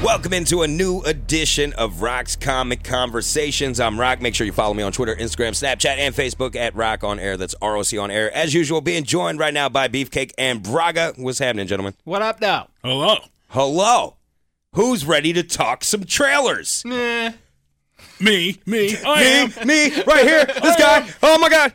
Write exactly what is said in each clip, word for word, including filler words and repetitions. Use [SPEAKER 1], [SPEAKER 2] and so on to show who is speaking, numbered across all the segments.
[SPEAKER 1] Welcome into a new edition of Rock's Comic Conversations. I'm Rock. Make sure you follow me on Twitter, Instagram, Snapchat, and Facebook at Rock On Air. That's R O C On Air. As usual, being joined right now by Beefcake and Braga. What's happening, gentlemen?
[SPEAKER 2] What up now?
[SPEAKER 3] Hello.
[SPEAKER 1] Hello. Who's ready to talk some trailers?
[SPEAKER 2] Nah.
[SPEAKER 3] Me. Me. I
[SPEAKER 1] me,
[SPEAKER 3] am.
[SPEAKER 1] me, right here. This guy. Oh, my God.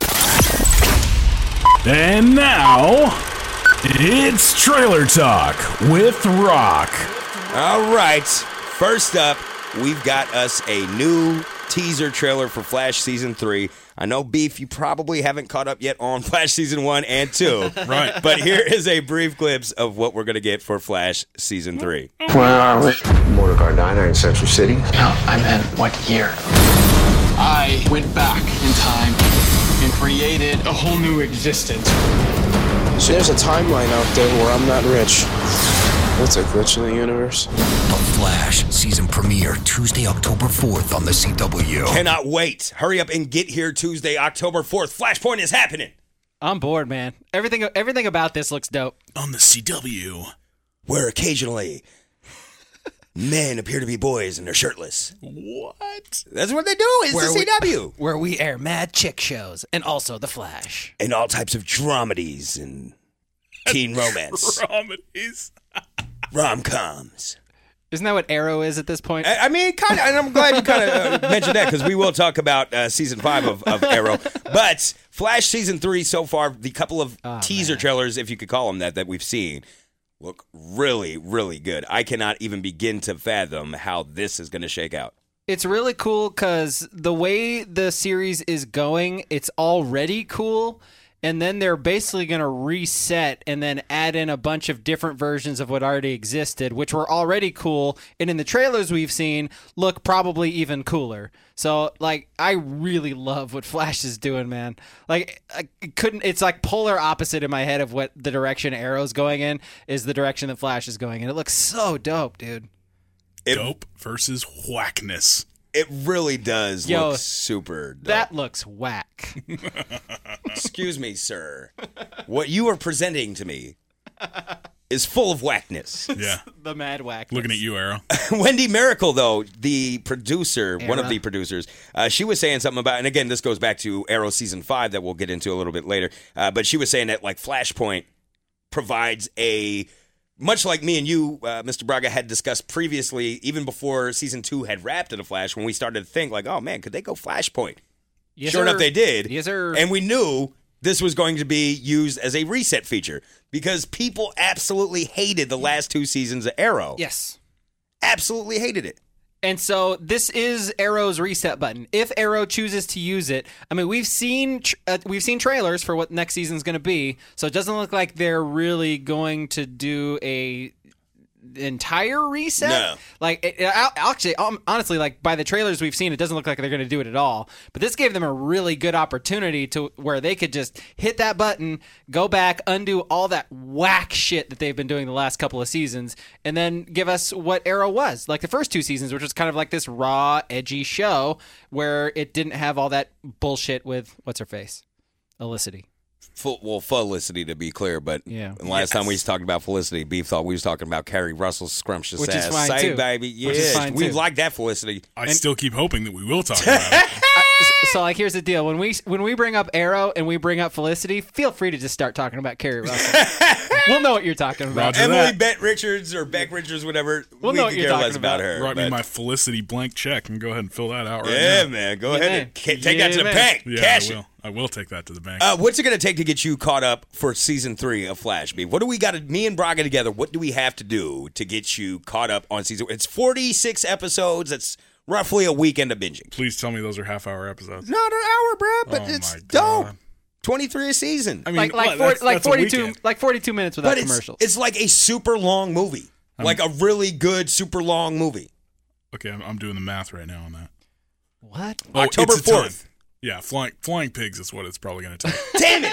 [SPEAKER 3] And now, it's Trailer Talk with Rock.
[SPEAKER 1] All right. First up, we've got us a new teaser trailer for Flash Season three. I know, Beef, you probably haven't caught up yet on Flash Season one and two.
[SPEAKER 3] Right.
[SPEAKER 1] But here is a brief glimpse of what we're going to get for Flash Season three.
[SPEAKER 4] Where are we?
[SPEAKER 5] Motor Car Diner in Central City.
[SPEAKER 4] No, I meant what year?
[SPEAKER 6] I went back in time and created a whole new existence.
[SPEAKER 7] So there's a timeline out there where I'm not rich. That's a glitch in the universe.
[SPEAKER 8] The Flash season premiere Tuesday, October fourth on the C W.
[SPEAKER 1] Cannot wait. Hurry up and get here Tuesday, October fourth. Flashpoint is happening.
[SPEAKER 2] I'm bored, man. Everything everything about this looks dope.
[SPEAKER 3] On the C W.
[SPEAKER 1] Where occasionally men appear to be boys and they're shirtless.
[SPEAKER 3] What?
[SPEAKER 1] That's what they do. It's
[SPEAKER 2] Where
[SPEAKER 1] the C W.
[SPEAKER 2] We, where we air mad chick shows and also The Flash.
[SPEAKER 1] And all types of dramedies and teen romance.
[SPEAKER 3] Dramedies.
[SPEAKER 1] Rom-coms.
[SPEAKER 2] Isn't that what Arrow is at this point?
[SPEAKER 1] I, I mean, kind of, and I'm glad you kind of uh, mentioned that because we will talk about uh, season five of, of Arrow. But Flash season three so far, the couple of
[SPEAKER 2] Oh,
[SPEAKER 1] teaser
[SPEAKER 2] man.
[SPEAKER 1] trailers, if you could call them that, that we've seen, look really, really good. I cannot even begin to fathom how this is going to shake out.
[SPEAKER 2] It's really cool because the way the series is going, it's already cool. And then they're basically going to reset and then add in a bunch of different versions of what already existed, which were already cool. And in the trailers we've seen, look probably even cooler. So, like, I really love what Flash is doing, man. Like, I couldn't, it's like polar opposite in my head of what the direction Arrow's going in is the direction that Flash is going in. It looks so dope, dude.
[SPEAKER 1] It,
[SPEAKER 3] Dope versus whackness.
[SPEAKER 1] It really does
[SPEAKER 2] Yo,
[SPEAKER 1] look super dope.
[SPEAKER 2] That looks whack.
[SPEAKER 1] Excuse me, sir. What you are presenting to me is full of whackness.
[SPEAKER 3] Yeah.
[SPEAKER 2] The mad whack.
[SPEAKER 3] Looking at you, Arrow.
[SPEAKER 1] Wendy Miracle, though, the producer, one of
[SPEAKER 2] Era.
[SPEAKER 1] the producers, uh, she was saying something about, and again, this goes back to Arrow Season five that we'll get into a little bit later, uh, but she was saying that, like, Flashpoint provides a, much like me and you, uh, Mister Braga, had discussed previously, even before Season two had wrapped in a Flash, when we started to think, like, oh, man, could they go Flashpoint?
[SPEAKER 2] Yes,
[SPEAKER 1] sure
[SPEAKER 2] sir.
[SPEAKER 1] enough, they did.
[SPEAKER 2] Yes, sir.
[SPEAKER 1] And we knew this was going to be used as a reset feature because people absolutely hated the last two seasons of Arrow.
[SPEAKER 2] Yes.
[SPEAKER 1] Absolutely hated it.
[SPEAKER 2] And so this is Arrow's reset button. If Arrow chooses to use it, I mean, we've seen tr- uh, we've seen trailers for what next season's going to be, so it doesn't look like they're really going to do a entire reset.
[SPEAKER 1] No.
[SPEAKER 2] Like, it, it, actually, um, honestly, like by the trailers we've seen, it doesn't look like they're going to do it at all. But this gave them a really good opportunity to where they could just hit that button, go back, undo all that whack shit that they've been doing the last couple of seasons, and then give us what Arrow was like the first two seasons, which was kind of like this raw, edgy show where it didn't have all that bullshit with what's her face, Felicity.
[SPEAKER 1] Full, well, Felicity, to be clear, but
[SPEAKER 2] Yeah.
[SPEAKER 1] the last time we was talking about Felicity, Beef thought we was talking about Carrie Russell's scrumptious
[SPEAKER 2] Which is
[SPEAKER 1] ass.
[SPEAKER 2] fine,
[SPEAKER 1] Say,
[SPEAKER 2] too.
[SPEAKER 1] baby,
[SPEAKER 2] Which is
[SPEAKER 1] yes,
[SPEAKER 2] fine,
[SPEAKER 1] we
[SPEAKER 2] too.
[SPEAKER 1] like that Felicity.
[SPEAKER 3] I still keep hoping that we will talk about it.
[SPEAKER 2] So, like, here's the deal: when we when we bring up Arrow and we bring up Felicity, feel free to just start talking about Carrie Russell. We'll know what you're talking about.
[SPEAKER 3] Roger.
[SPEAKER 1] Emily
[SPEAKER 3] that.
[SPEAKER 1] Beck Richards or Beck Richards, whatever.
[SPEAKER 2] We'll
[SPEAKER 1] we
[SPEAKER 2] know
[SPEAKER 1] could
[SPEAKER 2] what you're
[SPEAKER 1] care
[SPEAKER 2] talking
[SPEAKER 1] less about,
[SPEAKER 2] about.
[SPEAKER 1] her.
[SPEAKER 3] Write me
[SPEAKER 1] but-
[SPEAKER 3] my Felicity blank check and go ahead and fill that out right
[SPEAKER 1] yeah,
[SPEAKER 3] now.
[SPEAKER 1] man. Go
[SPEAKER 2] Yeah,
[SPEAKER 1] ahead
[SPEAKER 2] man.
[SPEAKER 1] and ca- take that to the
[SPEAKER 2] Yeah, man.
[SPEAKER 1] bank.
[SPEAKER 3] Yeah,
[SPEAKER 1] Cash
[SPEAKER 3] I
[SPEAKER 1] it.
[SPEAKER 3] will. I will take that to the bank.
[SPEAKER 1] Uh, what's it going to take to get you caught up for season three of Flash, Beef? What do we got to, me and Braga together, what do we have to do to get you caught up on season? It's forty-six episodes. That's roughly a weekend of binging.
[SPEAKER 3] Please tell me those are half-hour episodes.
[SPEAKER 1] Not an hour, bro, but
[SPEAKER 3] Oh,
[SPEAKER 1] it's
[SPEAKER 3] my
[SPEAKER 1] dope.
[SPEAKER 3] God.
[SPEAKER 1] twenty-three a season.
[SPEAKER 3] I mean,
[SPEAKER 2] like like
[SPEAKER 3] what?
[SPEAKER 2] four,
[SPEAKER 3] That's-
[SPEAKER 2] like
[SPEAKER 3] that's a
[SPEAKER 2] forty-two
[SPEAKER 3] weekend.
[SPEAKER 2] like forty-two minutes without
[SPEAKER 1] but it's,
[SPEAKER 2] commercials.
[SPEAKER 1] it's like a super long movie. Like a really good, super long movie.
[SPEAKER 3] Okay, I'm, I'm doing the math right now on that.
[SPEAKER 2] What?
[SPEAKER 3] Oh,
[SPEAKER 1] October
[SPEAKER 3] it's a ton.
[SPEAKER 1] fourth.
[SPEAKER 3] Yeah, flying flying pigs is what it's probably going to take.
[SPEAKER 1] Damn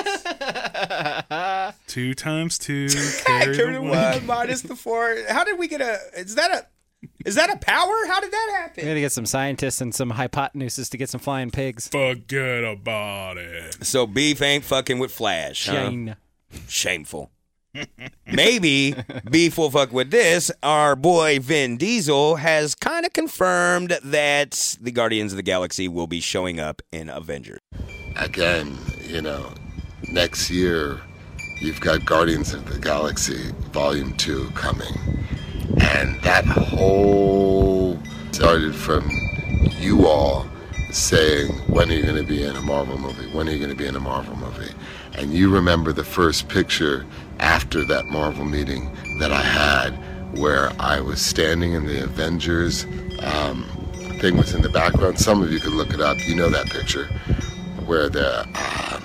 [SPEAKER 1] it!
[SPEAKER 3] Two times two. Carry
[SPEAKER 1] Carry
[SPEAKER 3] the
[SPEAKER 1] the
[SPEAKER 3] one.
[SPEAKER 1] one minus the four. How did we get a? Is that a? Is that a power? How did that
[SPEAKER 2] We
[SPEAKER 1] happen?
[SPEAKER 2] got to get some scientists and some hypotenuses to get some flying pigs.
[SPEAKER 3] Forget about it.
[SPEAKER 1] So Beef ain't fucking with Flash. Huh?
[SPEAKER 2] Shane.
[SPEAKER 1] Shameful. Maybe, be full fuck with this, our boy Vin Diesel has kind of confirmed that the Guardians of the Galaxy will be showing up in Avengers.
[SPEAKER 9] Again, you know, next year, you've got Guardians of the Galaxy Volume two coming. And that whole started from you all saying, when are you going to be in a Marvel movie? When are you going to be in a Marvel movie? And you remember the first picture after that Marvel meeting that I had where I was standing in the Avengers um, thing was in the background. Some of you could look it up. You know that picture where the... Um,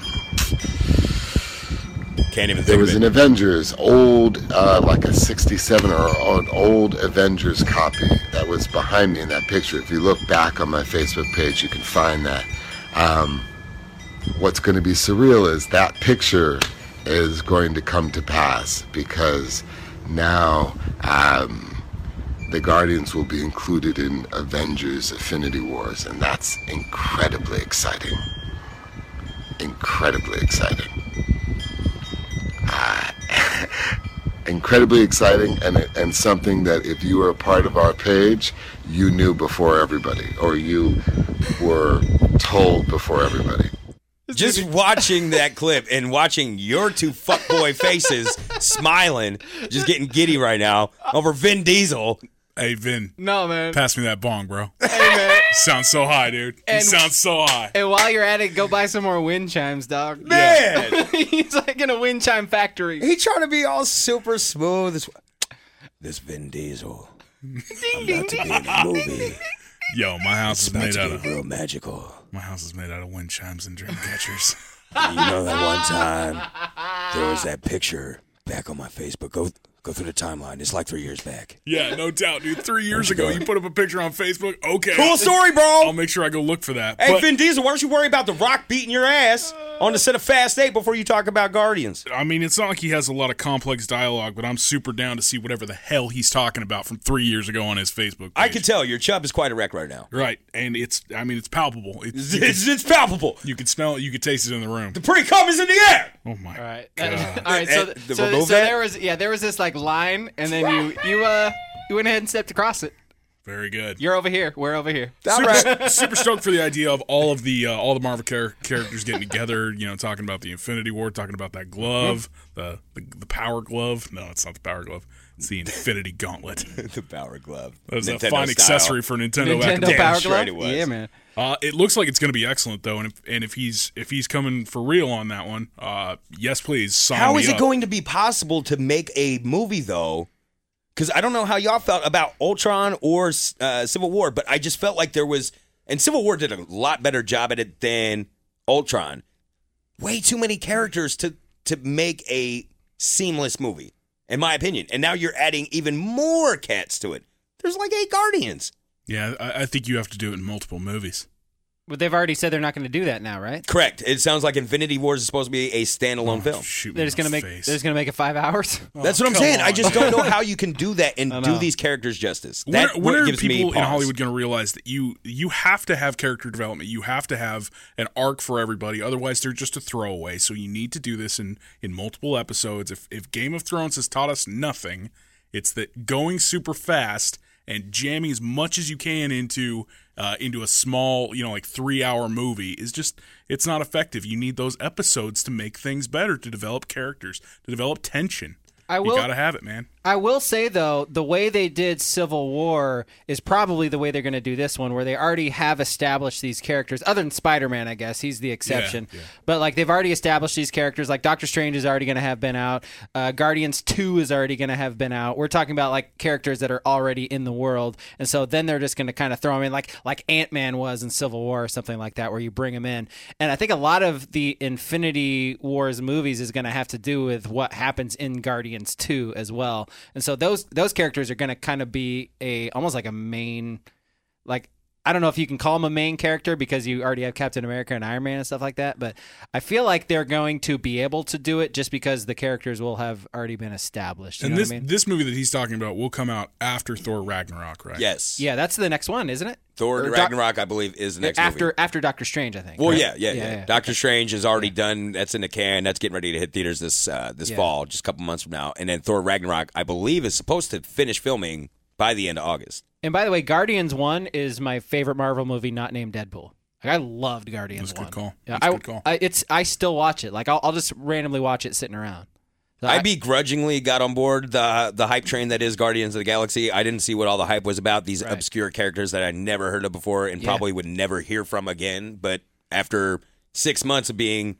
[SPEAKER 1] Can't even think
[SPEAKER 9] there was
[SPEAKER 1] of it.
[SPEAKER 9] an Avengers, old, uh, like a sixty-seven or an old Avengers copy that was behind me in that picture. If you look back on my Facebook page, you can find that. Um, what's going to be surreal is that picture is going to come to pass because now um, the Guardians will be included in Avengers Infinity Wars, and that's incredibly exciting. Incredibly exciting. Uh, incredibly exciting, and and something that if you were a part of our page, you knew before everybody, or you were told before everybody.
[SPEAKER 1] Just watching that clip and watching your two fuckboy faces smiling, just getting giddy right now over Vin Diesel.
[SPEAKER 3] Hey, Vin.
[SPEAKER 2] No, man.
[SPEAKER 3] Pass me that bong, bro.
[SPEAKER 2] Hey, man.
[SPEAKER 3] Sounds so high, dude.
[SPEAKER 2] And-
[SPEAKER 3] He sounds so high.
[SPEAKER 2] And while you're at it, go buy some more wind chimes, dog.
[SPEAKER 1] Man!
[SPEAKER 2] He's like in a wind chime factory.
[SPEAKER 1] He trying to be all super smooth. This, this Vin Diesel. I'm about to be in a movie.
[SPEAKER 3] Yo, my house
[SPEAKER 1] It's
[SPEAKER 3] is
[SPEAKER 1] about
[SPEAKER 3] made
[SPEAKER 1] to
[SPEAKER 3] out
[SPEAKER 1] be
[SPEAKER 3] of
[SPEAKER 1] real magical.
[SPEAKER 3] my house is made out of wind chimes and dream catchers.
[SPEAKER 1] You know that one time there was that picture back on my Facebook. Go go through the timeline. It's like three years back.
[SPEAKER 3] Yeah, no doubt, dude. Three years ago, you put up a picture on Facebook. Okay,
[SPEAKER 1] Cool story, bro.
[SPEAKER 3] I'll make sure I go look for that.
[SPEAKER 1] Hey,
[SPEAKER 3] But-
[SPEAKER 1] Vin Diesel, why don't you worry about The Rock beating your ass on the set of Fast eight before you talk about Guardians?
[SPEAKER 3] I mean, it's not like he has a lot of complex dialogue, but I'm super down to see whatever the hell he's talking about from three years ago on his Facebook page.
[SPEAKER 1] I can tell your chub is quite a wreck right now.
[SPEAKER 3] Right, and it's, I mean, it's palpable. It's, you,
[SPEAKER 1] It's,
[SPEAKER 3] can,
[SPEAKER 1] it's palpable.
[SPEAKER 3] you can smell it, you can taste it in the room.
[SPEAKER 1] The pre-cum is in the air.
[SPEAKER 3] Oh, my
[SPEAKER 2] All right.
[SPEAKER 3] God.
[SPEAKER 2] All right. So,
[SPEAKER 1] Uh, the
[SPEAKER 2] so,
[SPEAKER 1] remove
[SPEAKER 2] so
[SPEAKER 1] that?
[SPEAKER 2] there was yeah there was this like line, and then you you uh you went ahead and stepped across it.
[SPEAKER 3] Very good.
[SPEAKER 2] You're over here. We're over here.
[SPEAKER 3] Super, super stoked for the idea of all of the uh, all the Marvel char- characters getting together. You know, talking about the Infinity War, talking about that glove, the, the the Power Glove. No, it's not the Power Glove. It's the Infinity Gauntlet.
[SPEAKER 1] The Power Glove.
[SPEAKER 3] That was a
[SPEAKER 1] Nintendo
[SPEAKER 3] fine
[SPEAKER 1] style.
[SPEAKER 3] accessory for Nintendo. back in the
[SPEAKER 2] Nintendo
[SPEAKER 3] day.
[SPEAKER 2] Power
[SPEAKER 1] straight
[SPEAKER 2] Glove.
[SPEAKER 1] it was.
[SPEAKER 2] Yeah, man.
[SPEAKER 3] Uh, it looks like it's going to be excellent though, and if, and if he's if he's coming for real on that one, uh, yes, please. Sign
[SPEAKER 1] How
[SPEAKER 3] me
[SPEAKER 1] is it
[SPEAKER 3] up.
[SPEAKER 1] going to be possible to make a movie, though? Because I don't know how y'all felt about Ultron or uh, Civil War, but I just felt like there was, and Civil War did a lot better job at it than Ultron. Way too many characters to to make a seamless movie, in my opinion. And now you're adding even more cats to it. There's like eight Guardians.
[SPEAKER 3] Yeah, I, I think you have to do it in multiple movies.
[SPEAKER 2] But they've already said they're not going to do that now, right?
[SPEAKER 1] Correct. It sounds like Infinity Wars is supposed to be a standalone film.
[SPEAKER 3] Shoot me
[SPEAKER 2] They're
[SPEAKER 3] in
[SPEAKER 2] just
[SPEAKER 3] the
[SPEAKER 2] going to make
[SPEAKER 3] face.
[SPEAKER 2] they're just going to make it five hours.
[SPEAKER 1] That's what I'm
[SPEAKER 3] come
[SPEAKER 1] saying. I
[SPEAKER 3] on.
[SPEAKER 1] just don't know how you can do that and
[SPEAKER 2] I
[SPEAKER 1] do
[SPEAKER 2] know.
[SPEAKER 1] these characters justice.
[SPEAKER 3] When,
[SPEAKER 1] That
[SPEAKER 3] when
[SPEAKER 1] what
[SPEAKER 3] are
[SPEAKER 1] gives me
[SPEAKER 3] people in
[SPEAKER 1] pause.
[SPEAKER 3] Hollywood going to realize that you you have to have character development? You have to have an arc for everybody. Otherwise, they're just a throwaway. So you need to do this in, in multiple episodes. If if Game of Thrones has taught us nothing, it's that going super fast and jamming as much as you can into uh, into a small, you know, like three hour movie is just it's not effective. You need those episodes to make things better, to develop characters, to develop tension.
[SPEAKER 2] I will-
[SPEAKER 3] You got to have it, man.
[SPEAKER 2] I will say, though, the way they did Civil War is probably the way they're going to do this one, where they already have established these characters, other than Spider-Man, I guess. He's the exception.
[SPEAKER 3] Yeah, yeah.
[SPEAKER 2] But, like, they've already established these characters. Like, Doctor Strange is already going to have been out. Uh, Guardians two is already going to have been out. We're talking about, like, characters that are already in the world. And so then they're just going to kind of throw them in, like, like Ant-Man was in Civil War or something like that, where you bring them in. And I think a lot of the Infinity Wars movies is going to have to do with what happens in Guardians two as well. And so those those characters are going to kind of be a almost like a main, like I don't know if you can call him a main character because you already have Captain America and Iron Man and stuff like that, but I feel like they're going to be able to do it just because the characters will have already been established. You
[SPEAKER 3] and
[SPEAKER 2] know
[SPEAKER 3] this
[SPEAKER 2] what I mean?
[SPEAKER 3] this movie that he's talking about will come out after Thor Ragnarok, right?
[SPEAKER 1] Yes.
[SPEAKER 2] Yeah, that's the next one, isn't it?
[SPEAKER 1] Thor
[SPEAKER 2] Or Doc-
[SPEAKER 1] Ragnarok, I believe, is the next
[SPEAKER 2] after
[SPEAKER 1] movie.
[SPEAKER 2] after Doctor Strange, I think.
[SPEAKER 1] Well,
[SPEAKER 2] right?
[SPEAKER 1] yeah, yeah, yeah,
[SPEAKER 2] yeah, yeah.
[SPEAKER 1] Doctor Strange is already done. That's in the can. That's getting ready to hit theaters this uh, this
[SPEAKER 2] Yeah.
[SPEAKER 1] fall, just a couple months from now. And then Thor Ragnarok, I believe, is supposed to finish filming by the end of August.
[SPEAKER 2] And by the way, Guardians one is my favorite Marvel movie not named Deadpool. Like, I loved Guardians
[SPEAKER 3] That's a
[SPEAKER 2] one.
[SPEAKER 3] good call.
[SPEAKER 2] Yeah,
[SPEAKER 3] That's a
[SPEAKER 2] I,
[SPEAKER 3] good call.
[SPEAKER 2] I, it's, I still watch it. Like, I'll, I'll just randomly watch it sitting around. So
[SPEAKER 1] I
[SPEAKER 2] I-
[SPEAKER 1] begrudgingly got on board the the hype train that is Guardians of the Galaxy. I didn't see what all the hype was about. These
[SPEAKER 2] Right.
[SPEAKER 1] obscure characters that I never heard of before and
[SPEAKER 2] Yeah.
[SPEAKER 1] probably would never hear from again. But after six months of being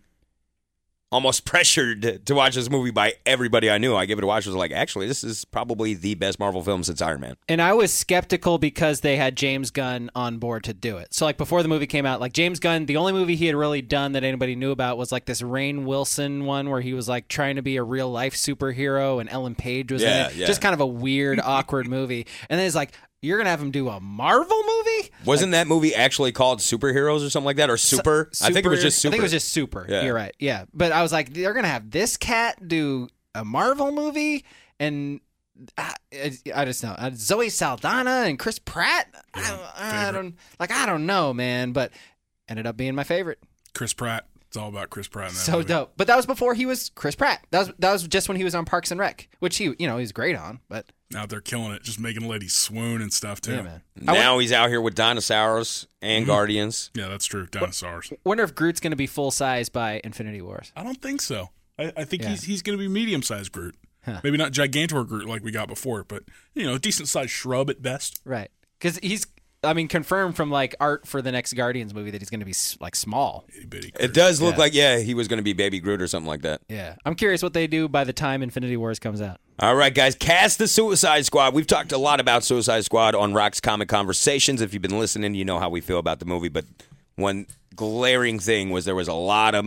[SPEAKER 1] almost pressured to watch this movie by everybody I knew, I gave it a watch. I was like, actually, this is probably the best Marvel film since Iron Man.
[SPEAKER 2] And I was skeptical because they had James Gunn on board to do it. So, like, before the movie came out, like, James Gunn, the only movie he had really done that anybody knew about was, like, this Rainn Wilson one where he was, like, trying to be a real-life superhero and Ellen Page was
[SPEAKER 1] Yeah,
[SPEAKER 2] in it.
[SPEAKER 1] yeah.
[SPEAKER 2] Just kind of a weird, awkward movie. And then it's like, you're going to have him do a Marvel movie?
[SPEAKER 1] Wasn't that movie actually called Superheroes or something like that? Or Super? I think it was
[SPEAKER 2] Super-
[SPEAKER 1] just Super.
[SPEAKER 2] I think it was just Super.
[SPEAKER 1] Yeah.
[SPEAKER 2] You're right. Yeah. But I was like, they're going to have this cat do a Marvel movie? And I, I just know. Uh, Zoe Saldana and Chris Pratt? I, don't, I don't, like, I don't know, man. But ended up being my favorite.
[SPEAKER 3] Chris Pratt. It's all about Chris Pratt in that
[SPEAKER 2] So
[SPEAKER 3] movie.
[SPEAKER 2] dope. But that was before he was Chris Pratt. That was that was just when he was on Parks and Rec, which he, you know, he's great on. But
[SPEAKER 3] Out there killing it, just making ladies swoon and stuff, too.
[SPEAKER 2] yeah, man.
[SPEAKER 1] Now he's out here with dinosaurs and
[SPEAKER 2] Mm-hmm.
[SPEAKER 1] Guardians.
[SPEAKER 3] Yeah, that's true. Dinosaurs.
[SPEAKER 2] Wonder if Groot's going to be full size by Infinity Wars.
[SPEAKER 3] I don't think so. I, I think
[SPEAKER 2] Yeah.
[SPEAKER 3] he's he's going to be medium-sized Groot.
[SPEAKER 2] Huh.
[SPEAKER 3] Maybe not Gigantor Groot like we got before, but, you know, decent-sized shrub at best.
[SPEAKER 2] Right. Because he's, I mean, confirmed from like art for the next Guardians movie that he's going to be s- like small.
[SPEAKER 3] Itty-bitty
[SPEAKER 1] It
[SPEAKER 3] Groot.
[SPEAKER 1] does look
[SPEAKER 2] Yeah.
[SPEAKER 1] like, yeah, he was going to be Baby Groot or something like that.
[SPEAKER 2] Yeah. I'm curious what they do by the time Infinity Wars comes out.
[SPEAKER 1] All right, guys, cast the Suicide Squad. We've talked a lot about Suicide Squad on Rock's Comic Conversations. If you've been listening, you know how we feel about the movie. But one glaring thing was there was a lot of,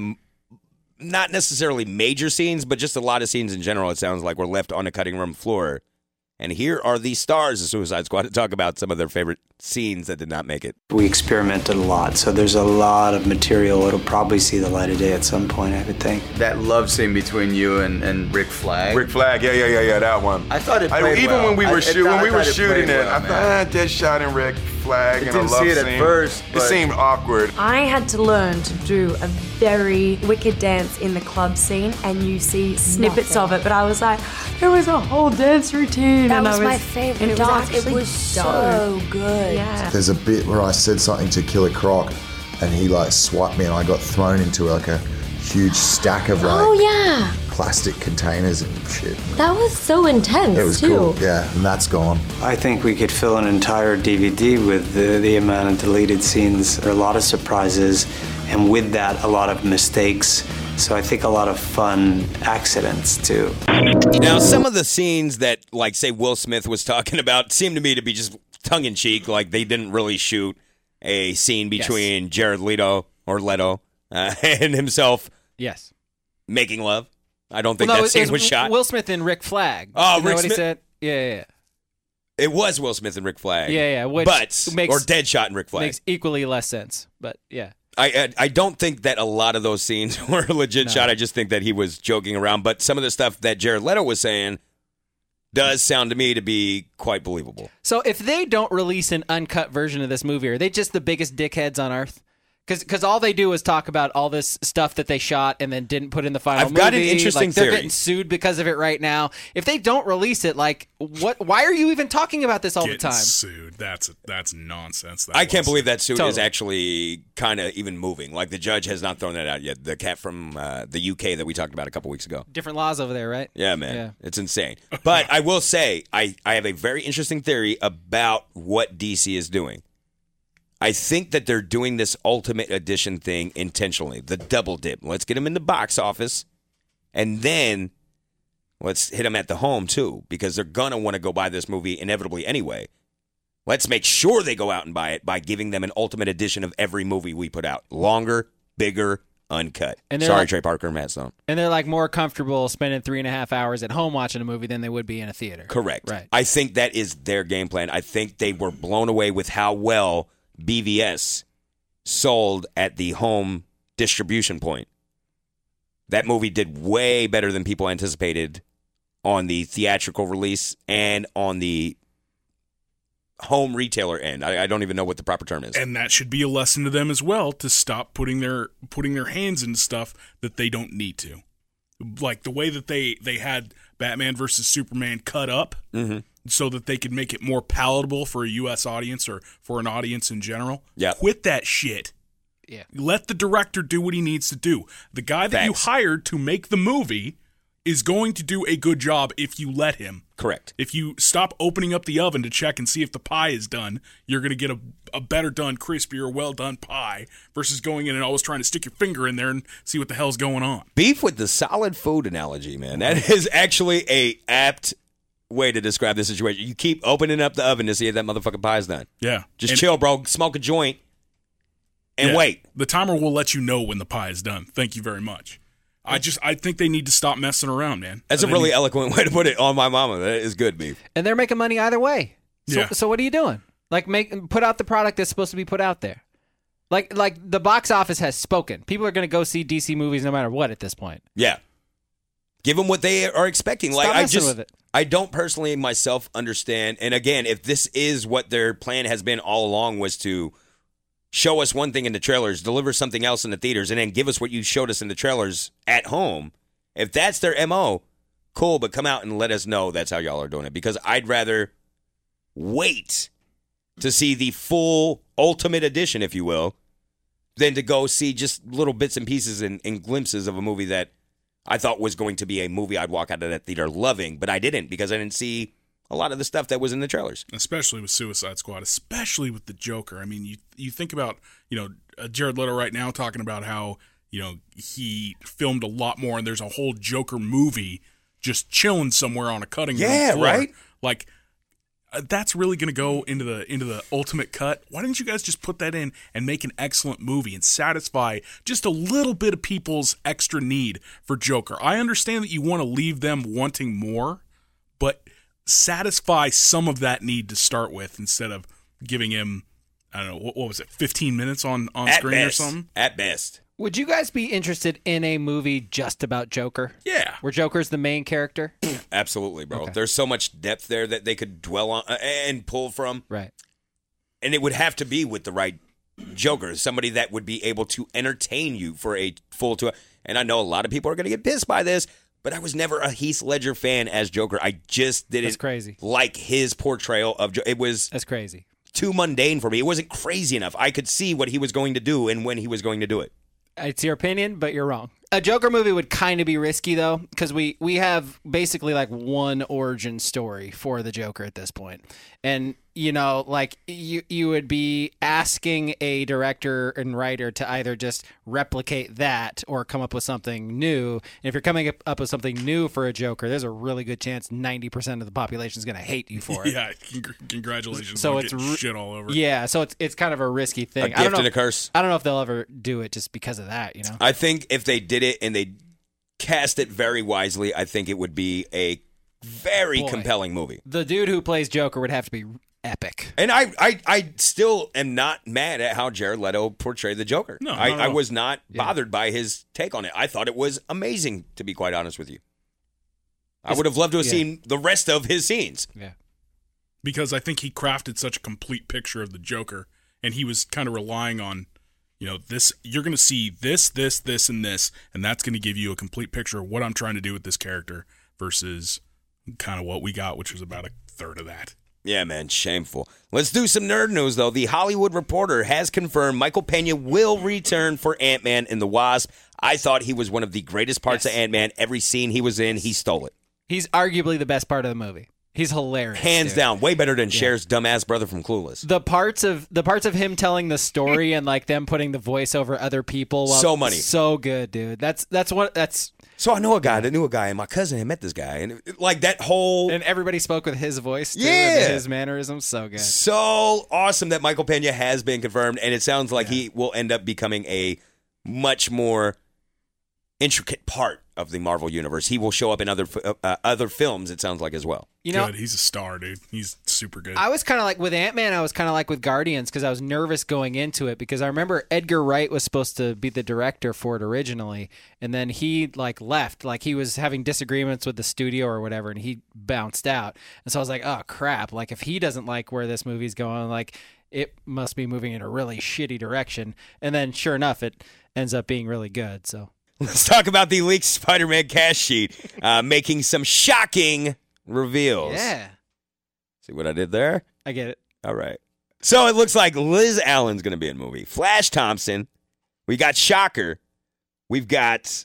[SPEAKER 1] not necessarily major scenes, but just a lot of scenes in general, it sounds like, were left on the cutting room floor. And here are the stars of Suicide Squad to talk about some of their favorite scenes that did not make it.
[SPEAKER 10] We experimented a lot, so there's a lot of material. It'll probably see the light of day at some point, I would think.
[SPEAKER 11] That love scene between you and, and Rick Flag.
[SPEAKER 5] Rick Flag, yeah, yeah, yeah, yeah, that one.
[SPEAKER 11] I thought it
[SPEAKER 5] I,
[SPEAKER 11] played
[SPEAKER 5] even
[SPEAKER 11] well.
[SPEAKER 5] when we
[SPEAKER 11] I-
[SPEAKER 5] were
[SPEAKER 11] I
[SPEAKER 5] shoot,
[SPEAKER 11] thought-
[SPEAKER 5] when we
[SPEAKER 11] I
[SPEAKER 5] were
[SPEAKER 11] thought it
[SPEAKER 5] shooting
[SPEAKER 11] played
[SPEAKER 5] it,
[SPEAKER 11] well,
[SPEAKER 5] I
[SPEAKER 11] man.
[SPEAKER 5] thought, ah, dead shot and Rick Flag
[SPEAKER 11] I
[SPEAKER 5] and a
[SPEAKER 11] didn't
[SPEAKER 5] love
[SPEAKER 11] see it at
[SPEAKER 5] scene.
[SPEAKER 11] first,
[SPEAKER 5] It
[SPEAKER 11] but-
[SPEAKER 5] seemed awkward.
[SPEAKER 12] I had to learn to do a very wicked dance in the club scene, and you see snippets
[SPEAKER 13] Nothing.
[SPEAKER 12] of it, but I was like, there was a whole dance routine.
[SPEAKER 13] That
[SPEAKER 12] and
[SPEAKER 13] was
[SPEAKER 12] I
[SPEAKER 13] my favorite
[SPEAKER 12] And it was
[SPEAKER 13] dance. It
[SPEAKER 12] actually
[SPEAKER 13] was so good.
[SPEAKER 12] Yeah.
[SPEAKER 14] There's a bit where I said something to Killer Croc and he like swiped me and I got thrown into like a huge stack of like
[SPEAKER 13] Oh yeah,
[SPEAKER 14] plastic containers and shit.
[SPEAKER 13] that was so intense
[SPEAKER 14] It was
[SPEAKER 13] too.
[SPEAKER 14] cool, yeah, and that's gone.
[SPEAKER 10] I think we could fill an entire D V D with the, the amount of deleted scenes. There are a lot of surprises, and with that, a lot of mistakes. So I think a lot of fun accidents, too.
[SPEAKER 1] Now, some of the scenes that, like, say, Will Smith was talking about seem to me to be just tongue-in-cheek, like they didn't really shoot a scene between yes. Jared Leto, or Leto, uh, and himself
[SPEAKER 2] yes.
[SPEAKER 1] making love. I don't think
[SPEAKER 2] well, no,
[SPEAKER 1] that scene
[SPEAKER 2] was
[SPEAKER 1] was shot.
[SPEAKER 2] Will Smith and Rick Flag.
[SPEAKER 1] Oh,
[SPEAKER 2] Isn't
[SPEAKER 1] Rick
[SPEAKER 2] that what
[SPEAKER 1] Smith?
[SPEAKER 2] he said? Yeah, yeah, yeah.
[SPEAKER 1] It was Will Smith and Rick Flag.
[SPEAKER 2] Yeah, yeah. Which
[SPEAKER 1] but,
[SPEAKER 2] makes,
[SPEAKER 1] or Deadshot and Rick Flag.
[SPEAKER 2] Makes equally less sense, but yeah.
[SPEAKER 1] I, I I don't think that a lot of those scenes were legit
[SPEAKER 2] No.
[SPEAKER 1] shot. I just think that he was joking around. But some of the stuff that Jared Leto was saying does sound to me to be quite believable.
[SPEAKER 2] So if they don't release an uncut version of this movie, are they just the biggest dickheads on earth? Because all they do is talk about all this stuff that they shot and then didn't put in the final
[SPEAKER 1] I've got
[SPEAKER 2] movie.
[SPEAKER 1] an interesting
[SPEAKER 2] like, they're
[SPEAKER 1] theory.
[SPEAKER 2] getting sued because of it right now. If they don't release it, like, what? Why are you even talking about this all
[SPEAKER 3] Getting
[SPEAKER 2] the time?
[SPEAKER 3] Sued. That's that's nonsense. That
[SPEAKER 1] I can't
[SPEAKER 3] was.
[SPEAKER 1] believe that suit
[SPEAKER 2] Totally.
[SPEAKER 1] is actually kind of even moving. Like the judge has not thrown that out yet. The cat from uh, the U K that we talked about a couple weeks ago.
[SPEAKER 2] Different laws over there, right?
[SPEAKER 1] Yeah, man.
[SPEAKER 2] Yeah.
[SPEAKER 1] It's insane. But I will say, I, I have a very interesting theory about what D C is doing. I think that they're doing this Ultimate Edition thing intentionally, the double dip. Let's get them in the box office, and then let's hit them at the home, too, because they're going to want to go buy this movie inevitably anyway. Let's make sure they go out and buy it by giving them an Ultimate Edition of every movie we put out. Longer, bigger, uncut.
[SPEAKER 2] And they're
[SPEAKER 1] Sorry,
[SPEAKER 2] like-
[SPEAKER 1] Trey Parker and Matt Stone.
[SPEAKER 2] And they're like more comfortable spending three and a half hours at home watching a movie than they would be in a theater.
[SPEAKER 1] Correct.
[SPEAKER 2] Right.
[SPEAKER 1] I think that is their game plan. I think they were blown away with how well B V S sold at the home distribution point. That movie did way better than people anticipated on the theatrical release and on the home retailer end. I, I don't even know what the proper term is.
[SPEAKER 3] And that should be a lesson to them as well, to stop putting their putting their hands into stuff that they don't need to. Like the way that they, they had Batman versus Superman cut up
[SPEAKER 1] mm-hmm.
[SPEAKER 3] so that they could make it more palatable for a U S audience or for an audience in general.
[SPEAKER 1] Yeah.
[SPEAKER 3] Quit that shit.
[SPEAKER 2] Yeah.
[SPEAKER 3] Let the director do what he needs to do. The guy that
[SPEAKER 1] Thanks.
[SPEAKER 3] you hired to make the movie is going to do a good job if you let him.
[SPEAKER 1] Correct.
[SPEAKER 3] If you stop opening up the oven to check and see if the pie is done, you're going to get a, a better done, crispier, well done pie versus going in and always trying to stick your finger in there and see what the hell's going on.
[SPEAKER 1] Beef with the solid food analogy, man. That is actually a apt way to describe the situation. You keep opening up the oven to see if that motherfucking pie's done.
[SPEAKER 3] Yeah.
[SPEAKER 1] Just
[SPEAKER 3] And-
[SPEAKER 1] chill, bro. Smoke a joint and
[SPEAKER 3] Yeah.
[SPEAKER 1] wait.
[SPEAKER 3] The timer will let you know when the pie is done. Thank you very much. I just I think they need to stop messing around, man.
[SPEAKER 1] That's a
[SPEAKER 3] They
[SPEAKER 1] really
[SPEAKER 3] need-
[SPEAKER 1] eloquent way to put it on my mama. That is good, Beef.
[SPEAKER 2] And they're making money either way. So,
[SPEAKER 3] Yeah.
[SPEAKER 2] so what are you doing? Like, make put out the product that's supposed to be put out there. Like, like the box office has spoken. People are going to go see D C movies no matter what at this point.
[SPEAKER 1] Yeah. Give them what they are expecting.
[SPEAKER 2] Stop
[SPEAKER 1] like I
[SPEAKER 2] messing
[SPEAKER 1] just,
[SPEAKER 2] with it.
[SPEAKER 1] I don't personally myself understand. And again, if this is what their plan has been all along, was to show us one thing in the trailers, deliver something else in the theaters, and then give us what you showed us in the trailers at home. If that's their M O, cool, but come out and let us know that's how y'all are doing it. Because I'd rather wait to see the full ultimate edition, if you will, than to go see just little bits and pieces and, and glimpses of a movie that I thought was going to be a movie I'd walk out of that theater loving, but I didn't because I didn't see a lot of the stuff that was in the trailers.
[SPEAKER 3] Especially with Suicide Squad, especially with the Joker. I mean, you you think about, you know, uh, Jared Leto right now talking about how, you know, he filmed a lot more and there's a whole Joker movie just chilling somewhere on a cutting room
[SPEAKER 1] Yeah,
[SPEAKER 3] floor.
[SPEAKER 1] right?
[SPEAKER 3] Like, uh, that's really going to go into the into the ultimate cut. Why didn't you guys just put that in and make an excellent movie and satisfy just a little bit of people's extra need for Joker? I understand that you want to leave them wanting more, but satisfy some of that need to start with instead of giving him, I don't know, what, what was it, fifteen minutes on, on
[SPEAKER 1] At
[SPEAKER 3] screen
[SPEAKER 1] best.
[SPEAKER 3] or something?
[SPEAKER 1] At best.
[SPEAKER 2] Would you guys be interested in a movie just about Joker?
[SPEAKER 3] Yeah.
[SPEAKER 2] Where Joker's the main character?
[SPEAKER 1] Absolutely, bro.
[SPEAKER 2] Okay.
[SPEAKER 1] There's so much depth there that they could dwell on uh, and pull from.
[SPEAKER 2] Right.
[SPEAKER 1] And it would have to be with the right Joker, somebody that would be able to entertain you for a full two. And I know a lot of people are going to get pissed by this, but I was never a Heath Ledger fan as Joker. I just didn't
[SPEAKER 2] That's crazy.
[SPEAKER 1] like his portrayal of Joker. It was
[SPEAKER 2] That's crazy.
[SPEAKER 1] too mundane for me. It wasn't crazy enough. I could see what he was going to do and when he was going to do it.
[SPEAKER 2] It's your opinion, but you're wrong. A Joker movie would kind of be risky, though, because we, we have basically like one origin story for the Joker at this point. And, you know, like you, you would be asking a director and writer to either just replicate that or come up with something new. And if you're coming up, up with something new for a Joker, there's a really good chance ninety percent of the population is going to hate you for it.
[SPEAKER 3] Yeah, congr- congratulations
[SPEAKER 2] So
[SPEAKER 3] on
[SPEAKER 2] it's
[SPEAKER 3] getting
[SPEAKER 2] re-
[SPEAKER 3] shit all over.
[SPEAKER 2] Yeah, so it's it's kind of a risky thing.
[SPEAKER 1] A
[SPEAKER 2] I don't
[SPEAKER 1] gift
[SPEAKER 2] know,
[SPEAKER 1] and a curse.
[SPEAKER 2] I don't know if they'll ever do it just because of that, you know?
[SPEAKER 1] I think if they did it and they cast it very wisely, I think it would be a very
[SPEAKER 2] Boy.
[SPEAKER 1] compelling movie.
[SPEAKER 2] The dude who plays Joker would have to be epic.
[SPEAKER 1] And I, I, I still am not mad at how Jared Leto portrayed the Joker.
[SPEAKER 3] No,
[SPEAKER 1] I,
[SPEAKER 3] not at
[SPEAKER 1] I
[SPEAKER 3] all.
[SPEAKER 1] was not
[SPEAKER 2] Yeah.
[SPEAKER 1] bothered by his take on it. I thought it was amazing, to be quite honest with you. I
[SPEAKER 2] It's-
[SPEAKER 1] would have loved to have
[SPEAKER 2] yeah.
[SPEAKER 1] seen the rest of his scenes.
[SPEAKER 2] Yeah.
[SPEAKER 3] Because I think he crafted such a complete picture of the Joker, and he was kind of relying on, you know, this, you're going to see this, this, this, and this, and that's going to give you a complete picture of what I'm trying to do with this character versus kind of what we got, which was about a third of that.
[SPEAKER 1] Yeah, man, shameful. Let's do some nerd news, though. The Hollywood Reporter has confirmed Michael Pena will return for Ant-Man and the Wasp. I thought he was one of the greatest parts
[SPEAKER 2] Yes.
[SPEAKER 1] of Ant-Man. Every scene he was in, he stole it.
[SPEAKER 2] He's arguably the best part of the movie. He's hilarious.
[SPEAKER 1] Hands
[SPEAKER 2] dude.
[SPEAKER 1] down, way better than Cher's dumbass brother from Clueless.
[SPEAKER 2] The parts of the parts of him telling the story and like them putting the voice over other people. While,
[SPEAKER 1] So money.
[SPEAKER 2] So good, dude. That's that's what that's
[SPEAKER 1] So I know a guy that knew a guy, and my cousin had met this guy, and it- like that whole
[SPEAKER 2] and everybody spoke with his voice too,
[SPEAKER 1] Yeah.
[SPEAKER 2] and his mannerisms. So good.
[SPEAKER 1] so awesome that Michael Pena has been confirmed, and it sounds like he will end up becoming a much more intricate part of the Marvel Universe. He will show up in other uh, other films, it sounds like, as well.
[SPEAKER 2] You know,
[SPEAKER 3] good. He's a star, dude. He's super good.
[SPEAKER 2] I was kind of like with Ant-Man, I was kind of like with Guardians because I was nervous going into it because I remember Edgar Wright was supposed to be the director for it originally, and then he like left. Like he was having disagreements with the studio or whatever, and he bounced out. And so I was like, oh, crap. Like if he doesn't like where this movie's going, like it must be moving in a really shitty direction. And then sure enough, it ends up being really good. So
[SPEAKER 1] let's talk about the leaked Spider-Man cast sheet, uh, making some shocking reveals.
[SPEAKER 2] Yeah.
[SPEAKER 1] See what I did there?
[SPEAKER 2] I get it.
[SPEAKER 1] All right. So it looks like Liz Allen's going to be in the movie. Flash Thompson. We got Shocker. We've got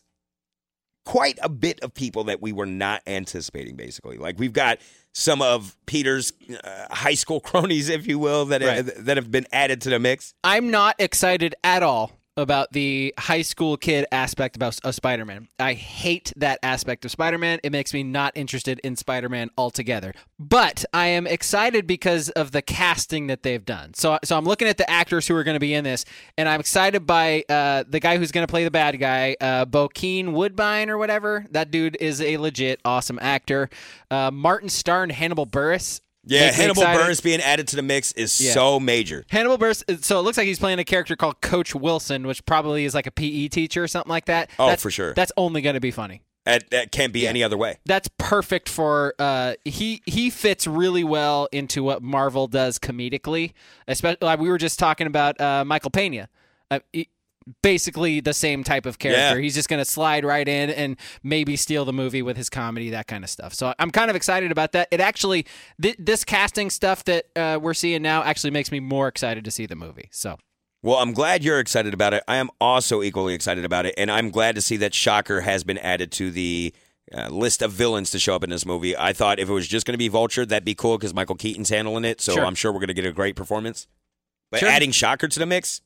[SPEAKER 1] quite a bit of people that we were not anticipating, basically. Like we've got some of Peter's uh, high school cronies, if you will, that,
[SPEAKER 2] Right.
[SPEAKER 1] uh, that have been added to the mix.
[SPEAKER 2] I'm not excited at all about the high school kid aspect about of Spider-Man. I hate that aspect of Spider-Man. It makes me not interested in Spider-Man altogether. But I am excited because of the casting that they've done. So so I'm looking at the actors who are going to be in this, and I'm excited by uh, the guy who's going to play the bad guy, uh, Bokeem Woodbine or whatever. That dude is a legit awesome actor. Uh, Martin Starr and Hannibal Buress.
[SPEAKER 1] Yeah,
[SPEAKER 2] Makes me
[SPEAKER 1] Hannibal
[SPEAKER 2] excited.
[SPEAKER 1] Buress being added to the mix is
[SPEAKER 2] Yeah.
[SPEAKER 1] so major.
[SPEAKER 2] Hannibal Buress, so it looks like he's playing a character called Coach Wilson, which probably is like a P E teacher or something like that.
[SPEAKER 1] Oh,
[SPEAKER 2] That's-
[SPEAKER 1] for sure.
[SPEAKER 2] That's only going to be funny.
[SPEAKER 1] That, that can't be any other way.
[SPEAKER 2] That's perfect for uh he he fits really well into what Marvel does comedically. Especially like we were just talking about uh Michael Pena. Uh, he- basically the same type of character.
[SPEAKER 1] Yeah.
[SPEAKER 2] He's just going to slide right in and maybe steal the movie with his comedy, that kind of stuff. So I'm kind of excited about that. It actually th- this casting stuff that uh, we're seeing now actually makes me more excited to see the movie. So
[SPEAKER 1] Well, I'm glad you're excited about it. I am also equally excited about it, and I'm glad to see that Shocker has been added to the uh, list of villains to show up in this movie. I thought if it was just going to be Vulture, that'd be cool because Michael Keaton's handling it, so
[SPEAKER 2] Sure.
[SPEAKER 1] I'm sure we're going to get a great performance. But
[SPEAKER 2] Sure.
[SPEAKER 1] adding Shocker to the mix,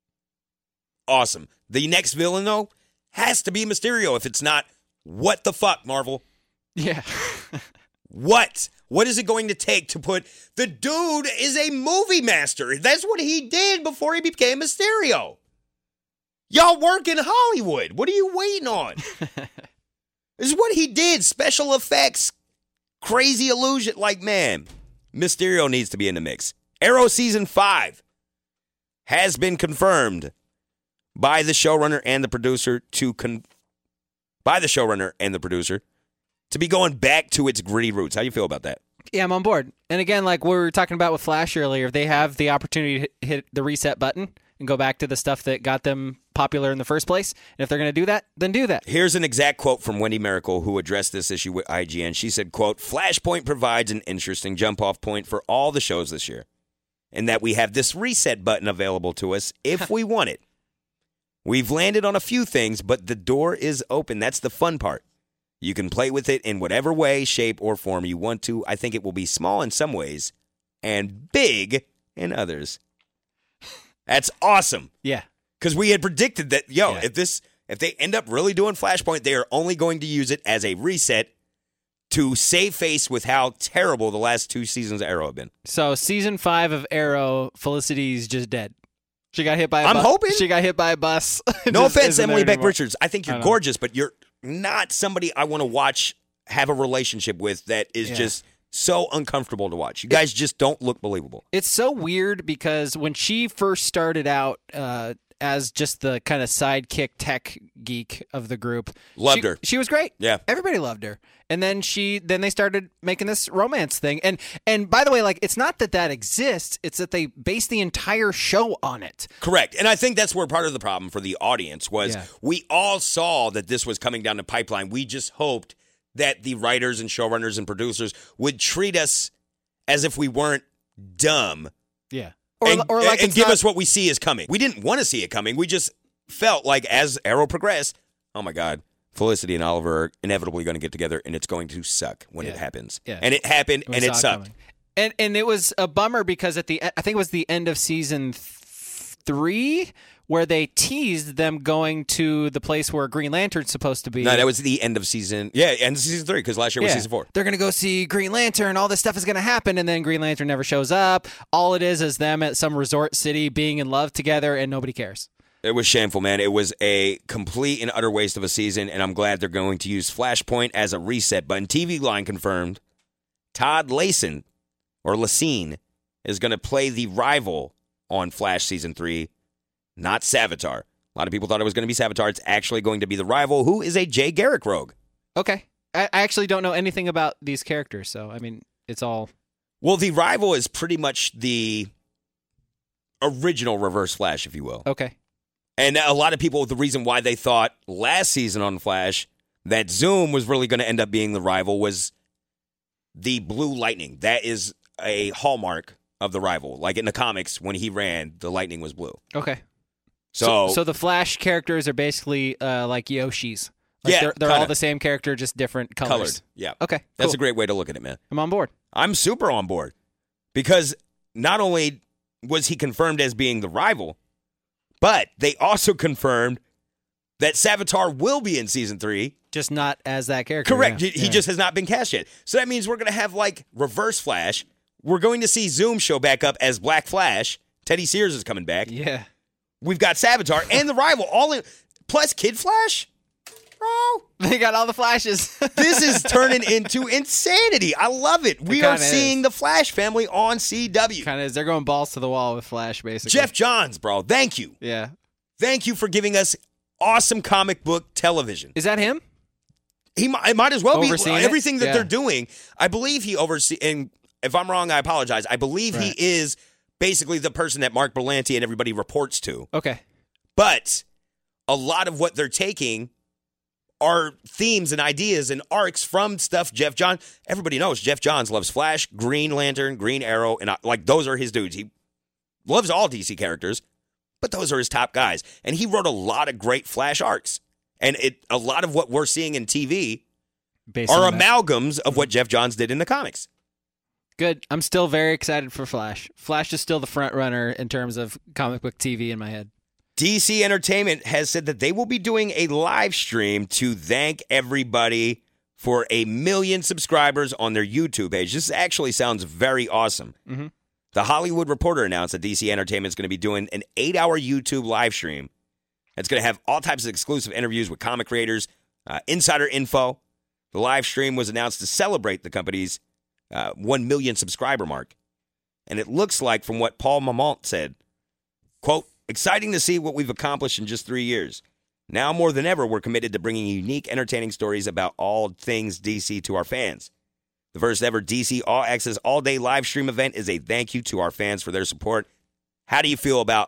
[SPEAKER 1] awesome. The next villain, though, has to be Mysterio. If it's not, what the fuck, Marvel?
[SPEAKER 2] yeah.
[SPEAKER 1] What? What is it going to take to put... The dude is a movie master. That's what he did before he became Mysterio. Y'all work in Hollywood. What are you waiting on? This is what he did. Special effects. Crazy illusion. Like, man, Mysterio needs to be in the mix. Arrow Season five has been confirmed by the showrunner and the producer to... Con- by the showrunner and the producer to be going back to its gritty roots. How do you feel about that?
[SPEAKER 2] Yeah, I'm on board. And again, like we were talking about with Flash earlier, they have the opportunity to hit, hit the reset button and go back to the stuff that got them popular in the first place. And if they're going to do that, then do that.
[SPEAKER 1] Here's an exact quote from Wendy Miracle, who addressed this issue with I G N. She said, quote, Flashpoint provides an interesting jump-off point for all the shows this year, and that we have this reset button available to us if we want it. We've landed on a few things, but the door is open. That's the fun part. You can play with it in whatever way, shape, or form you want to. I think it will be small in some ways and big in others. That's awesome.
[SPEAKER 2] Yeah.
[SPEAKER 1] Because we had predicted that, yo,
[SPEAKER 2] Yeah.
[SPEAKER 1] if this, if they end up really doing Flashpoint, they are only going to use it as a reset to save face with how terrible the last two seasons of Arrow have been.
[SPEAKER 2] So season five of Arrow, Felicity's just dead. She got hit by a
[SPEAKER 1] I'm
[SPEAKER 2] bus.
[SPEAKER 1] hoping.
[SPEAKER 2] She got hit by a bus.
[SPEAKER 1] No
[SPEAKER 2] Just
[SPEAKER 1] offense,
[SPEAKER 2] isn't
[SPEAKER 1] Emily
[SPEAKER 2] there
[SPEAKER 1] Beck
[SPEAKER 2] anymore.
[SPEAKER 1] Richards. I think
[SPEAKER 2] I
[SPEAKER 1] you're
[SPEAKER 2] know.
[SPEAKER 1] gorgeous, but you're not somebody I want to watch have a relationship with that is
[SPEAKER 2] Yeah.
[SPEAKER 1] just so uncomfortable to watch. You guys just don't look believable.
[SPEAKER 2] It's so weird because when she first started out uh, as just the kind of sidekick tech geek of the group,
[SPEAKER 1] Loved
[SPEAKER 2] she-
[SPEAKER 1] her.
[SPEAKER 2] She was great.
[SPEAKER 1] Yeah.
[SPEAKER 2] Everybody loved her. And then she, then they started making this romance thing. And and by the way, like it's not that that exists; it's that they base the entire show on it.
[SPEAKER 1] Correct. And I think that's where part of the problem for the audience was
[SPEAKER 2] Yeah.
[SPEAKER 1] we all saw that this was coming down the pipeline. We just hoped that the writers and showrunners and producers would treat us as if we weren't dumb
[SPEAKER 2] Yeah.
[SPEAKER 1] and,
[SPEAKER 2] or like
[SPEAKER 1] and
[SPEAKER 2] it's
[SPEAKER 1] give
[SPEAKER 2] not-
[SPEAKER 1] us what we see is coming. We didn't want to see it coming. We just felt like as Arrow progressed, oh my God, Felicity and Oliver are inevitably going to get together and it's going to suck when it
[SPEAKER 2] Yeah.
[SPEAKER 1] happens.
[SPEAKER 2] Yeah.
[SPEAKER 1] And it happened
[SPEAKER 2] We
[SPEAKER 1] and
[SPEAKER 2] saw
[SPEAKER 1] it sucked.
[SPEAKER 2] coming. And and it was a bummer because at the I think it was the end of season th- three where they teased them going to the place where Green Lantern's supposed to be.
[SPEAKER 1] No, that was the end of season. Yeah, end of season three because last year was
[SPEAKER 2] Yeah.
[SPEAKER 1] season four.
[SPEAKER 2] They're going to go see Green Lantern. All this stuff is going to happen. And then Green Lantern never shows up. All it is is them at some resort city being in love together and nobody cares.
[SPEAKER 1] It was shameful, man. It was a complete and utter waste of a season, and I'm glad they're going to use Flashpoint as a reset button. T V Line confirmed Todd Lacin, or Lacine, is going to play the rival on Flash Season three, not Savitar. A lot of people thought it was going to be Savitar. It's actually going to be the rival, who is a Jay Garrick rogue.
[SPEAKER 2] Okay. I I actually don't know anything about these characters, so, I mean, it's all...
[SPEAKER 1] Well, the rival is pretty much the original Reverse Flash, if you will.
[SPEAKER 2] Okay.
[SPEAKER 1] And a lot of people, the reason why they thought last season on Flash that Zoom was really going to end up being the rival was the Blue Lightning. That is a hallmark of the rival. Like in the comics, when he ran, the lightning was blue.
[SPEAKER 2] Okay.
[SPEAKER 1] So,
[SPEAKER 2] so, so the Flash characters are basically uh, like Yoshis. Like
[SPEAKER 1] yeah,
[SPEAKER 2] they're, they're
[SPEAKER 1] kinda.
[SPEAKER 2] all the same character, just different colors.
[SPEAKER 1] Colored. Yeah.
[SPEAKER 2] Okay.
[SPEAKER 1] That's
[SPEAKER 2] cool.
[SPEAKER 1] a great way to look at it, man.
[SPEAKER 2] I'm on board.
[SPEAKER 1] I'm super on board because not only was he confirmed as being the rival, but they also confirmed that Savitar will be in season three.
[SPEAKER 2] Just not as that character.
[SPEAKER 1] Correct.
[SPEAKER 2] Yeah.
[SPEAKER 1] He
[SPEAKER 2] yeah.
[SPEAKER 1] just has not been cast yet. So that means we're going to have like Reverse Flash. We're going to see Zoom show back up as Black Flash. Teddy Sears is coming back.
[SPEAKER 2] Yeah.
[SPEAKER 1] We've got Savitar and the rival all in, plus Kid Flash. Bro,
[SPEAKER 2] they got all the flashes.
[SPEAKER 1] This is turning into insanity. I love it. We
[SPEAKER 2] it
[SPEAKER 1] are seeing
[SPEAKER 2] is.
[SPEAKER 1] the Flash family on C W.
[SPEAKER 2] Kind of is. They're going balls to the wall with Flash, basically.
[SPEAKER 1] Jeff Johns, bro. Thank you.
[SPEAKER 2] Yeah.
[SPEAKER 1] Thank you for giving us awesome comic book television.
[SPEAKER 2] Is that him?
[SPEAKER 1] He might, it might as well
[SPEAKER 2] Overseeing
[SPEAKER 1] be everything
[SPEAKER 2] it?
[SPEAKER 1] that
[SPEAKER 2] Yeah.
[SPEAKER 1] they're doing. I believe he oversees. And if I'm wrong, I apologize. I believe
[SPEAKER 2] Right.
[SPEAKER 1] he is basically the person that Mark Berlanti and everybody reports to.
[SPEAKER 2] Okay.
[SPEAKER 1] But a lot of what they're taking are themes and ideas and arcs from stuff Jeff Johns. Everybody knows Jeff Johns loves Flash, Green Lantern, Green Arrow, and uh, like those are his dudes. He loves all D C characters, but those are his top guys. And he wrote a lot of great Flash arcs. And it a lot of what we're seeing in T V
[SPEAKER 2] Based
[SPEAKER 1] are
[SPEAKER 2] on that.
[SPEAKER 1] amalgams of what Jeff Johns did in the comics.
[SPEAKER 2] Good. I'm still very excited for Flash. Flash is still the front runner in terms of comic book T V in my head.
[SPEAKER 1] D C Entertainment has said that they will be doing a live stream to thank everybody for a million subscribers on their YouTube page. This actually sounds very awesome.
[SPEAKER 2] Mm-hmm.
[SPEAKER 1] The Hollywood Reporter announced that D C Entertainment is going to be doing an eight-hour YouTube live stream. It's going to have all types of exclusive interviews with comic creators, uh, insider info. The live stream was announced to celebrate the company's uh, one million subscriber mark. And it looks like, from what Paul Mamont said, quote, exciting to see what we've accomplished in just three years. Now more than ever, we're committed to bringing unique, entertaining stories about all things D C to our fans. The first ever D C All Access all-day live stream event is a thank you to our fans for their support. How do you feel about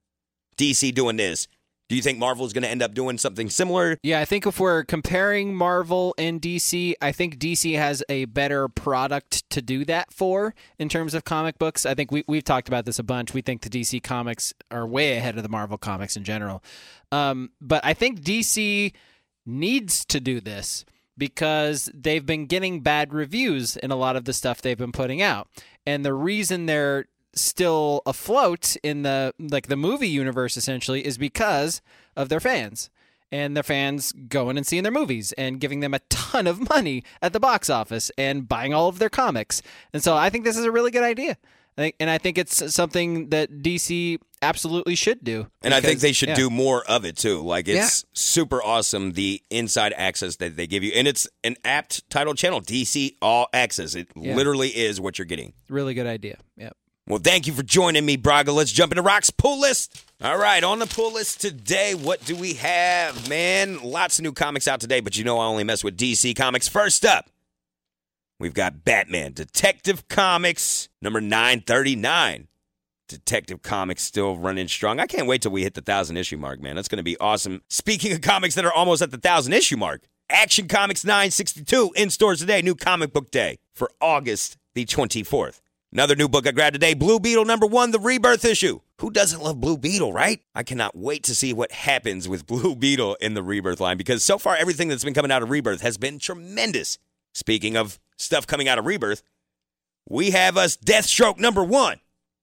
[SPEAKER 1] D C doing this? Do you think Marvel is going to end up doing something similar?
[SPEAKER 2] Yeah, I think if we're comparing Marvel and D C, I think D C has a better product to do that for in terms of comic books. I think we, we've talked about this a bunch. We think the D C comics are way ahead of the Marvel comics in general. Um, but I think D C needs to do this because they've been getting bad reviews in a lot of the stuff they've been putting out. And the reason they're still afloat in the like the movie universe essentially is because of their fans and their fans going and seeing their movies and giving them a ton of money at the box office and buying all of their comics. And so I think this is a really good idea. I think, and I think it's something that D C absolutely should do.
[SPEAKER 1] And I think
[SPEAKER 2] because-
[SPEAKER 1] they should
[SPEAKER 2] yeah.
[SPEAKER 1] do more of it too. Like it's
[SPEAKER 2] Yeah.
[SPEAKER 1] super awesome, the inside access that they give you. And it's an apt title channel, D C All Access. It
[SPEAKER 2] Yeah.
[SPEAKER 1] literally is what you're getting.
[SPEAKER 2] Really good idea. Yep.
[SPEAKER 1] Well, thank you for joining me, Braga. Let's jump into Rock's pull list. All right, on the pull list today, what do we have, man? Lots of new comics out today, but you know I only mess with D C comics. First up, we've got Batman Detective Comics, number nine thirty-nine. Detective Comics still running strong. I can't wait till we hit the one thousand issue mark, man. That's going to be awesome. Speaking of comics that are almost at the one thousand issue mark, Action Comics nine sixty-two in stores today. New comic book day for August the twenty-fourth. Another new book I grabbed today, Blue Beetle number one, the Rebirth issue. Who doesn't love Blue Beetle, right? I cannot wait to see what happens with Blue Beetle in the Rebirth line because so far everything that's been coming out of Rebirth has been tremendous. Speaking of stuff coming out of Rebirth, we have us Deathstroke number one.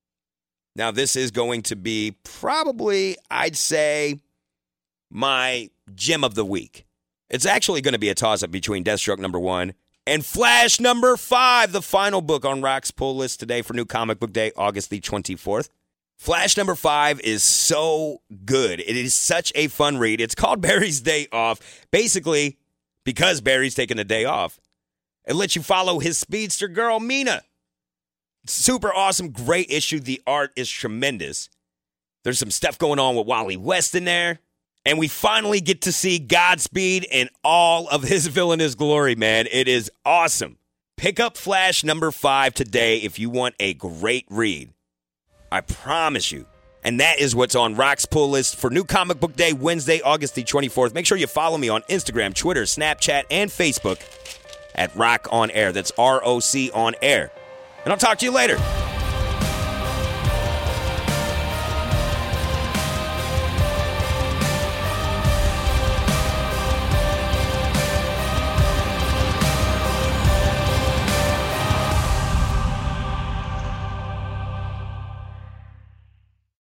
[SPEAKER 1] Now this is going to be probably, I'd say, my gem of the week. It's actually going to be a toss-up between Deathstroke number one and Flash number five, the final book on Rock's pull list today for New Comic Book Day, August the twenty-fourth. Flash number five is so good. It is such a fun read. It's called Barry's Day Off. Basically, because Barry's taking a day off, it lets you follow his speedster girl, Mina. Super awesome, great issue. The art is tremendous. There's some stuff going on with Wally West in there. And we finally get to see Godspeed in all of his villainous glory, man. It is awesome. Pick up Flash number five today if you want a great read. I promise you. And that is what's on Rock's pull list for New Comic Book Day, Wednesday, August the twenty-fourth. Make sure you follow me on Instagram, Twitter, Snapchat, and Facebook at Rock On Air. That's R O C On Air. And I'll talk to you later.